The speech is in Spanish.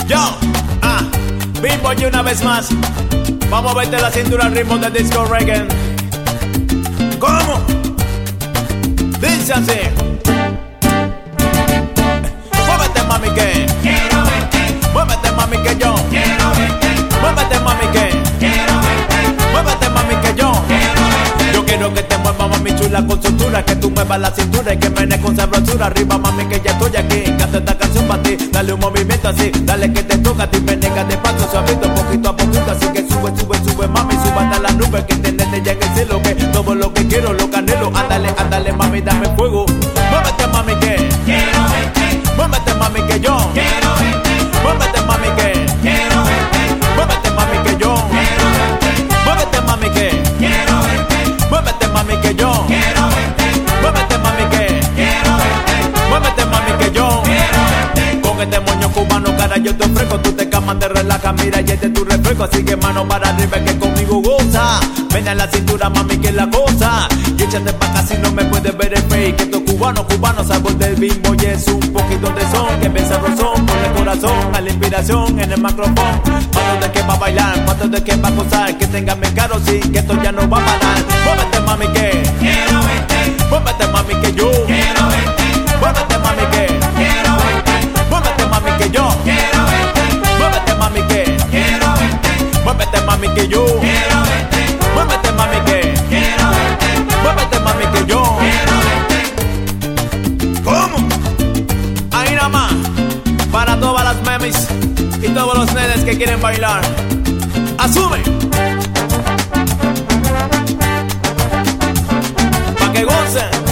Yo, Bimbo y una vez más. Vamos a verte la cintura al ritmo del disco reggae. ¿Cómo? Dice así. Muévete mami que quiero verte. Muévete mami que yo Quiero verte. Muévete mami que Quiero verte. Muévete mami que yo Quiero verte. Yo quiero que te muevas mami chula con soltura, que tú muevas la cintura y que menes con sabrosura. Arriba mami que ya estoy aquí, canto esta canción para ti. Dale un movimiento así, dale que te toca a ti. Menega de paso suavito, poquito a poquito. Así que sube, sube, sube mami, suba hasta la nube. Que tenerte ya en el cielo, que todo lo que quiero, lo canelo. Ándale, ándale mami, dame fuego. Muévete mami que Quiero verte. Muévete mami que yo Quiero verte. Muévete mami que Quiero verte. Muévete mami que yo Quiero verte. Muévete mami que Quiero verte. Muévete mami que yo Quiero verte. Muévete mami que Quiero verte. Muévete mami que yo Quiero verte. Con este moño cubano cara yo te ofrezco. Tú te camas, te relajas, mira y este es tu refresco. Así que mano para arriba que conmigo goza. Ven a la cintura mami que es la cosa. Y échate pa' acá si no me puedes ver el fake. Que estos cubanos sabor del Bimbo y es un poquito de son. Que me sabrosón por el corazón, a la inspiración en el micrófono. Pato de que va a bailar, pato de que va a gozar. Que tenga mi caro sí, que esto ya no va a parar. Muévete mami que Quiero verte. Muévete mami que yo Quiero verte. Muévete mami que Quiero verte. Muévete mami que yo Quiero verte. Muévete mami que Quiero verte. Muévete mami que yo Quiero verte. Muévete mami que Quiero verte. Muévete mami que yo Quiero verte. ¿Cómo? Ahí nada más. Para todas las memes y todos los nenes que quieren bailar. Asume. Pa' que gocen.